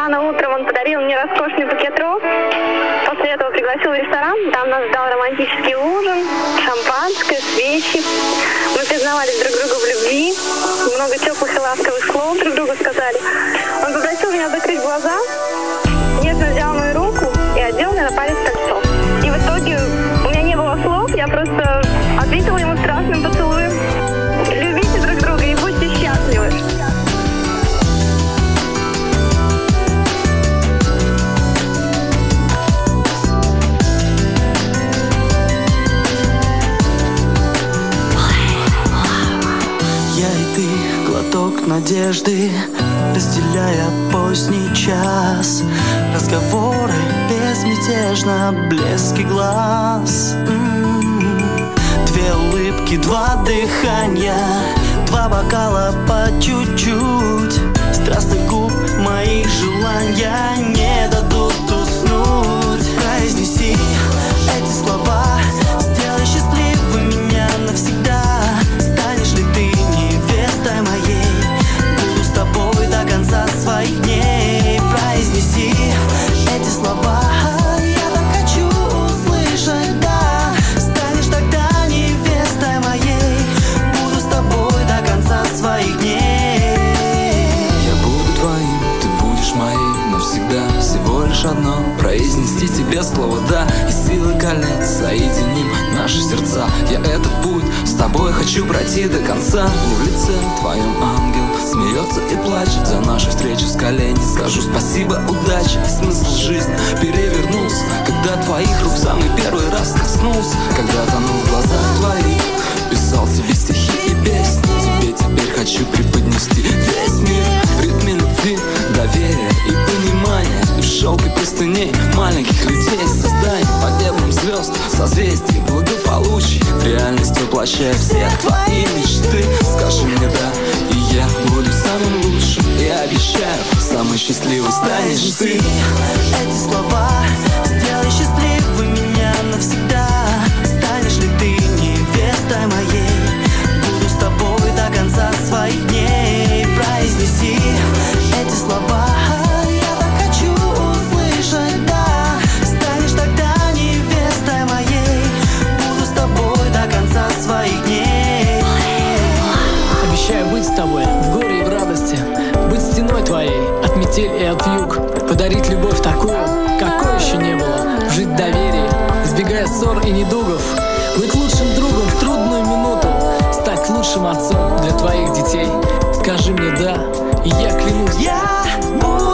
Рано утром он подарил мне роскошный букет роз. После этого пригласил в ресторан. Там нас ждал романтический ужин, шампанское, свечи. Мы признавались друг другу в любви. Много теплых и ласковых слов друг другу сказали. Он попросил меня закрыть глаза, нежно взял мою руку и одел меня на палец кольцо. И в итоге у меня не было слов, я просто ответила ему страстным поцелуем. Любите друг друга и будьте счастливы. Я и ты, глоток надежды, разделяя поздний час. Разговоры безмятежно, блески глаз. Две улыбки, два дыхания, два бокала по чуть-чуть. Страстных губ моих желания не дадут уснуть. Произнеси эти слова, сделай счастливым меня навсегда. Станешь ли ты невестой моей? Буду с тобой до конца своих дней. Произнеси эти слова, я так хочу услышать, да. Станешь тогда невестой моей. Буду с тобой до конца своих дней. Я буду твоим, ты будешь моей навсегда. Всего лишь одно, произнести тебе слово «да». И силы колец соединим наши сердца. Я этот путь с тобой хочу пройти до конца. И в лице твоем ангел смеется и плачет за нашу встречу с коленей. Скажу спасибо, удачи, смысл жизни перевернулся, когда твоих рук самый первый раз коснулся. Когда тонул в глазах твоих, писал тебе стихи и песни. Тебе теперь хочу преподнести весь мир в ритме любви, доверия и понимания. И в шелке простыней маленьких людей создай под небом звезд, созвездий, благополучий. В реальность воплощая все твои мечты. Скажи мне да, и я буду самым лучшим. И обещаю, самый счастливый станешь ты. Эти слова, сделай счастливым меня навсегда. Станешь ли ты невестой моей? Буду с тобой до конца своих дней. Произнеси эти слова, я так хочу услышать, да. Станешь тогда невестой моей. Буду с тобой до конца своих дней. Обещаю быть с тобой в горе и в радости, быть стеной твоей от метель и от вьюг, подарить любовь такую, какой еще не было, жить в доверии, избегая ссор и недугов, быть лучшим другом в трудную минуту, стать лучшим отцом для твоих детей. Скажи мне да, и я клянусь. Я буду